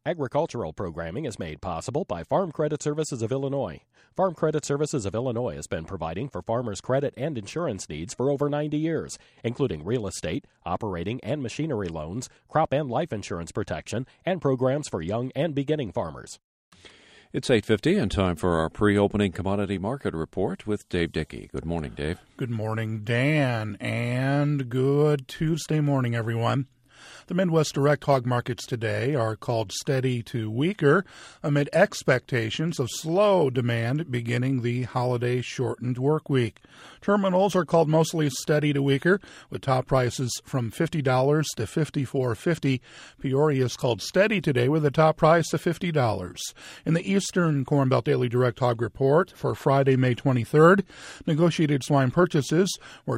Agricultural programming is made possible by Farm Credit Services of Illinois. Farm Credit Services of Illinois has been providing for farmers' credit and insurance needs for over 90 years, including real estate, operating and machinery loans, crop and life insurance protection, and programs for young and beginning farmers. It's 8:50 and time for our pre-opening commodity market report with Dave Dickey. Good morning, Dave. Good morning, Dan, and good Tuesday morning, everyone. The Midwest direct hog markets today are called steady to weaker amid expectations of slow demand beginning the holiday-shortened work week. Terminals are called mostly steady to weaker, with top prices from $50 to $54.50. Peoria is called steady today with a top price of $50. In the Eastern Corn Belt Daily Direct Hog Report for Friday, May 23rd, negotiated swine purchases were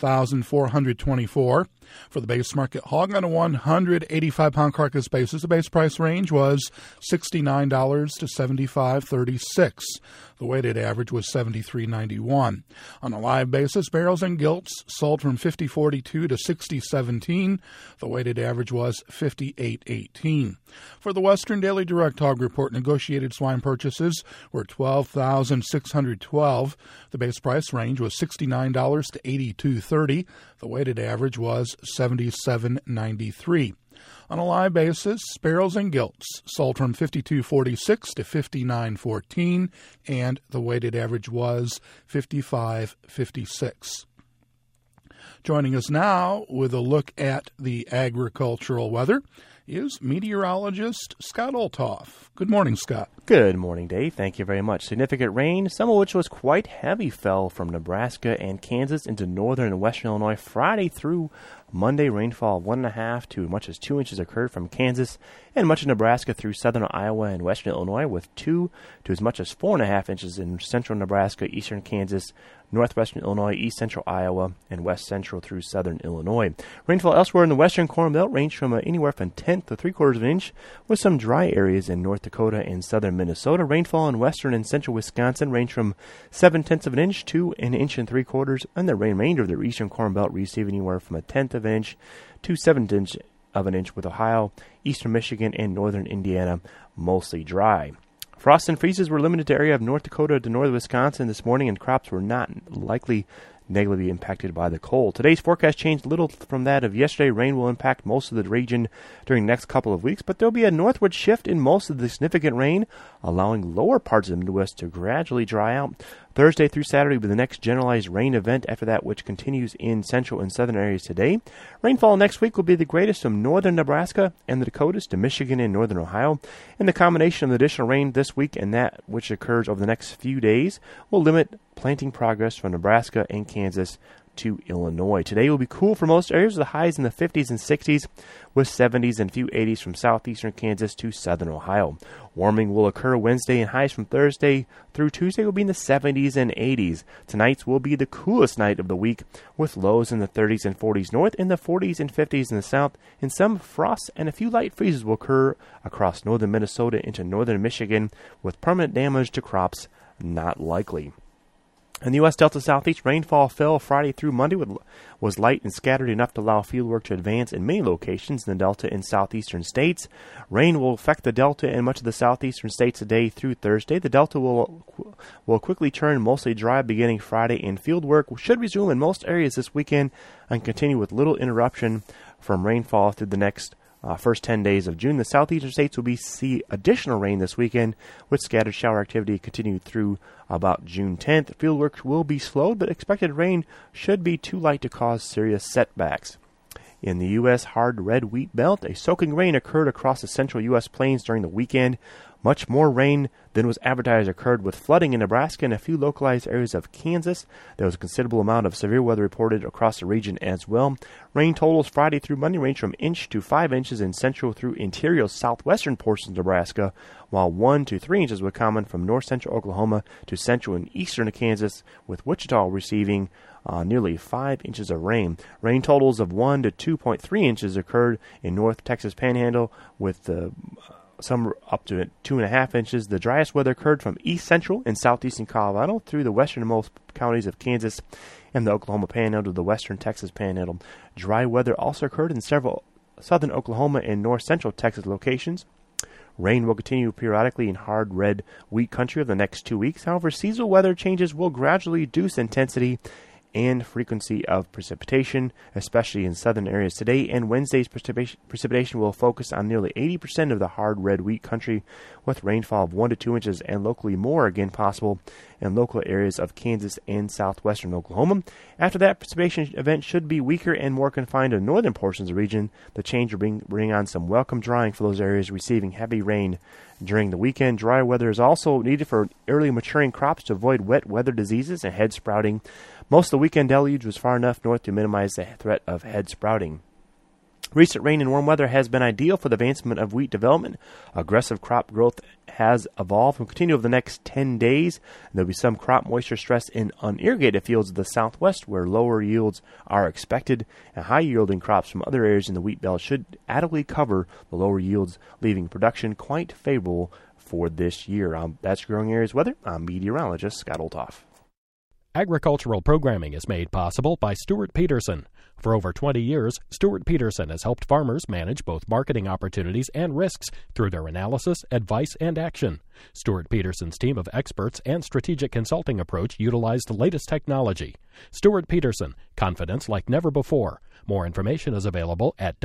9,424. For the base market hog on a 185-pound carcass basis, the base price range was $69 to $75.36. The weighted average was $73.91. On a live basis, barrels and gilts sold from $50.42 to $60.17. The weighted average was $58.18. For the Western Daily Direct Hog Report, negotiated swine purchases were $12,612. The base price range was $69 to $82.30. The weighted average was $77.93. On a live basis, barrels and gilts sold from $52.46 to $59.14, and the weighted average was $55.56. Joining us now with a look at the agricultural weather is meteorologist Scott Olthoff. Good morning, Scott. Good morning, Dave. Thank you very much. Significant rain, some of which was quite heavy, fell from Nebraska and Kansas into northern and western Illinois Friday through Monday. Rainfall of 1.5 to as much as 2 inches occurred from Kansas and much of Nebraska through southern Iowa and western Illinois, with 2 to as much as 4.5 inches in central Nebraska, eastern Kansas, northwestern Illinois, east central Iowa, and west central through southern Illinois. Rainfall elsewhere in the western Corn Belt ranged from anywhere from 1/10 to 3/4 of an inch, with some dry areas in North Dakota and southern Minnesota. Rainfall in western and central Wisconsin ranged from 7/10 of an inch to 1 3/4 inches, and the remainder of the eastern Corn Belt received anywhere from 1/10 of an inch to 7/10 of an inch, with Ohio, eastern Michigan, and northern Indiana mostly dry. Frosts and freezes were limited to area of North Dakota to northern Wisconsin this morning, and crops were not likely negatively impacted by the cold. Today's forecast changed little from that of yesterday. Rain will impact most of the region during the next couple of weeks, but there'll be a northward shift in most of the significant rain, allowing lower parts of the Midwest to gradually dry out. Thursday through Saturday will be the next generalized rain event after that, which continues in central and southern areas today. Rainfall next week will be the greatest from northern Nebraska and the Dakotas to Michigan and northern Ohio, and the combination of additional rain this week and that which occurs over the next few days will limit planting progress from Nebraska and Kansas to Illinois. Today will be cool for most areas, with the highs in the 50s and 60s, with 70s and few 80s from southeastern Kansas to southern Ohio. Warming will occur Wednesday, and highs from Thursday through Tuesday will be in the 70s and 80s. Tonight's will be the coolest night of the week, with lows in the 30s and 40s north, in the 40s and 50s in the south, and some frosts and a few light freezes will occur across northern Minnesota into northern Michigan, with permanent damage to crops not likely. In the U.S. Delta Southeast, rainfall fell Friday through Monday, was light and scattered enough to allow fieldwork to advance in many locations in the Delta and southeastern states. Rain will affect the Delta and much of the southeastern states today through Thursday. The Delta will quickly turn mostly dry beginning Friday, and fieldwork should resume in most areas this weekend and continue with little interruption from rainfall through the next first 10 days of June. The southeastern states will see additional rain this weekend, with scattered shower activity continued through about June 10th. Fieldwork will be slowed, but expected rain should be too light to cause serious setbacks. In the U.S. hard red wheat belt, a soaking rain occurred across the central U.S. plains during the weekend. Much more rain than was advertised occurred, with flooding in Nebraska and a few localized areas of Kansas. There was a considerable amount of severe weather reported across the region as well. Rain totals Friday through Monday range from 1 inch to 5 inches in central through interior southwestern portions of Nebraska, while 1 to 3 inches were common from north central Oklahoma to central and eastern Kansas, with Wichita receiving nearly 5 inches of rain. Rain totals of 1 to 2.3 inches occurred in North Texas Panhandle, with some up to 2.5 inches. The driest weather occurred from east central and southeastern Colorado through the westernmost counties of Kansas and the Oklahoma Panhandle to the western Texas Panhandle. Dry weather also occurred in several southern Oklahoma and north central Texas locations. Rain will continue periodically in hard red wheat country over the next 2 weeks. However, seasonal weather changes will gradually reduce intensity and frequency of precipitation, especially in southern areas. Today and Wednesday's precipitation will focus on nearly 80% of the hard red wheat country, with rainfall of 1 to 2 inches and locally more again possible in local areas of Kansas and southwestern Oklahoma. After that, precipitation event should be weaker and more confined to northern portions of the region. The change will bring on some welcome drying for those areas receiving heavy rain during the weekend. Dry weather is also needed for early maturing crops to avoid wet weather diseases and head sprouting. Most of the weekend deluge was far enough north to minimize the threat of head sprouting. Recent rain and warm weather has been ideal for the advancement of wheat development. Aggressive crop growth has evolved and will continue over the next 10 days. There will be some crop moisture stress in unirrigated fields of the southwest where lower yields are expected, and high-yielding crops from other areas in the wheat belt should adequately cover the lower yields, leaving production quite favorable for this year. That's Growing Areas Weather. I'm meteorologist Scott Olthoff. Agricultural programming is made possible by Stuart Peterson. For over 20 years, Stuart Peterson has helped farmers manage both marketing opportunities and risks through their analysis, advice, and action. Stuart Peterson's team of experts and strategic consulting approach utilize the latest technology. Stuart Peterson, confidence like never before. More information is available at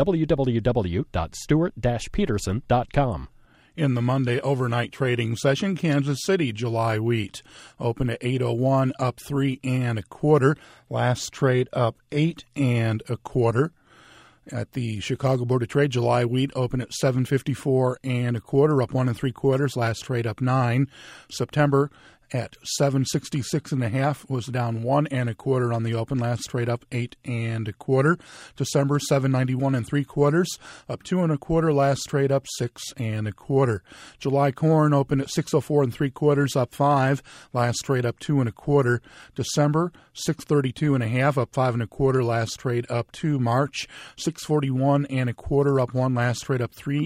www.stuart-peterson.com. In the Monday overnight trading session, Kansas City July wheat opened at 8.01, up 3 1/4. Last trade up 8 1/4. At the Chicago Board of Trade, July wheat opened at 7.54 1/4, up 1 3/4. Last trade up 9. September at 7.66 1/2 was down 1 1/4 on the open. Last trade up 8 1/4. December 7.91 3/4, up 2 1/4. Last trade up 6 1/4. July corn opened at 6.04 3/4, up 5. Last trade up 2 1/4. December 6.32 1/2, up 5 1/4. Last trade up 2. March 6.41 1/4, up 1. Last trade up 3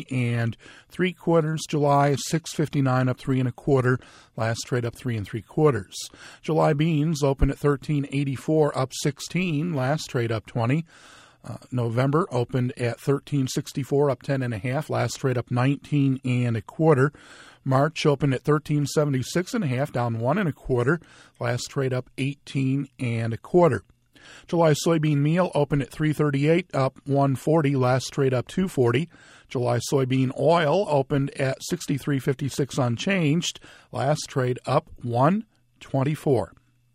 3/4. July 6.59, up 3 1/4. Last trade up 3 3/4. July beans opened at 13.84, up 16. Last trade up 20. November opened at 13.64, up 10 1/2. Last trade up 19 1/4. March opened at 13.76 1/2, down 1 1/4. Last trade up 18 1/4. July soybean meal opened at 3.38, up 1.40. Last trade up 2.40. July soybean oil opened at 63.56 unchanged. Last trade up 1.24.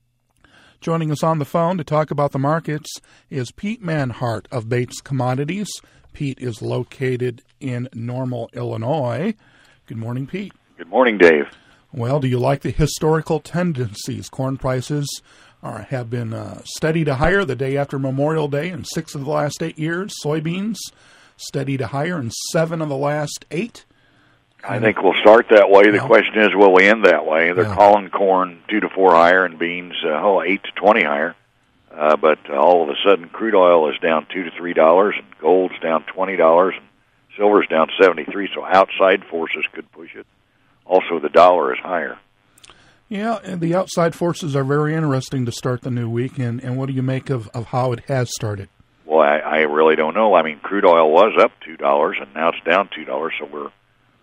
Joining us on the phone to talk about the markets is Pete Manhart of Bates Commodities. Pete is located in Normal, Illinois. Good morning, Pete. Good morning, Dave. Well, do you like the historical tendencies? Corn prices have been steady to higher the day after Memorial Day in 6 of the last 8 years. Soybeans steady to higher in 7 of the last 8. I think we'll start that way. The question is, will we end that way? They're calling corn 2 to 4 higher and beans 8 to 20 higher. But all of a sudden, crude oil is down $2 to $3, and gold's down $20, and silver's down 73. So outside forces could push it. Also, the dollar is higher. Yeah, and the outside forces are very interesting to start the new week. And what do you make of how it has started? Well, I really don't know. I mean, crude oil was up $2, and now it's down $2, so we're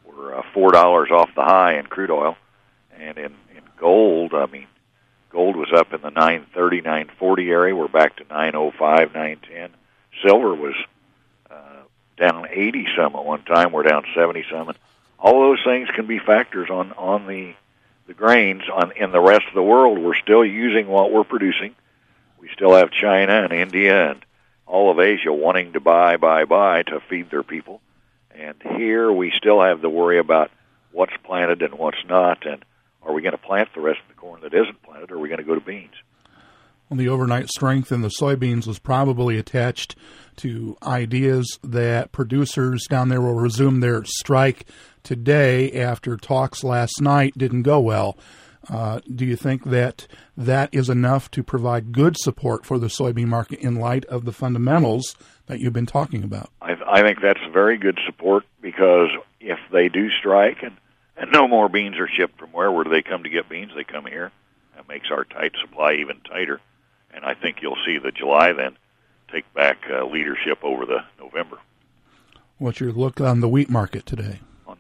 $4 off the high in crude oil. And in gold, I mean, gold was up in the 930, 940 area. We're back to 905, 910. Silver was down 80 some at one time. We're down 70 some. And all those things can be factors on the grains. In the rest of the world, we're still using what we're producing. We still have China and India and all of Asia wanting to buy to feed their people. And here we still have the worry about what's planted and what's not, and are we going to plant the rest of the corn that isn't planted, or are we going to go to beans? Well, the overnight strength in the soybeans was probably attached to ideas that producers down there will resume their strike today after talks last night didn't go well. Do you think that is enough to provide good support for the soybean market in light of the fundamentals that you've been talking about? I think that's very good support, because if they do strike and no more beans are shipped from where do they come to get beans? They come here. That makes our tight supply even tighter. And I think you'll see the July then take back leadership over the November. What's your look on the wheat market today? On the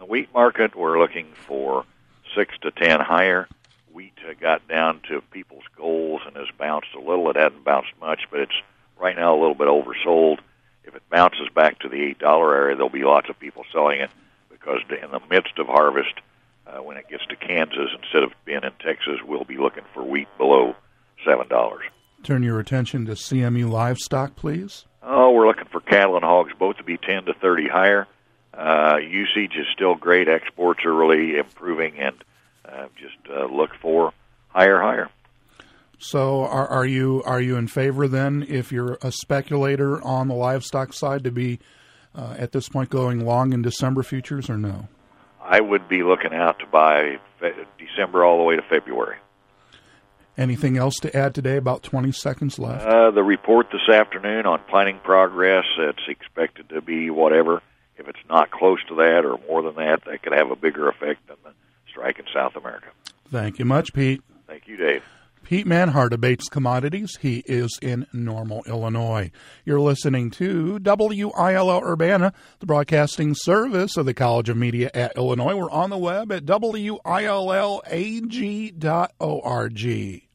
wheat market, we're looking for 6 to 10 higher. Wheat got down to people's goals and has bounced a little. It hadn't bounced much, but it's right now a little bit oversold. If it bounces back to the $8 area, there'll be lots of people selling it because in the midst of harvest, when it gets to Kansas, instead of being in Texas, we'll be looking for wheat below $7. Turn your attention to CME livestock, please. Oh, we're looking for cattle and hogs both to be 10 to 30 higher. Usage is still great. Exports are really improving, and just look for higher. So are you in favor then, if you're a speculator on the livestock side, to be at this point going long in December futures, or no? I would be looking out to buy December all the way to February. Anything else to add today? About 20 seconds left. The report this afternoon on planting progress, it's expected to be whatever. If it's not close to that or more than that, that could have a bigger effect than the strike in South America. Thank you much, Pete. Thank you, Dave. Pete Manhart debates commodities. He is in Normal, Illinois. You're listening to WILL Urbana, the broadcasting service of the College of Media at Illinois. We're on the web at WILLAG.org.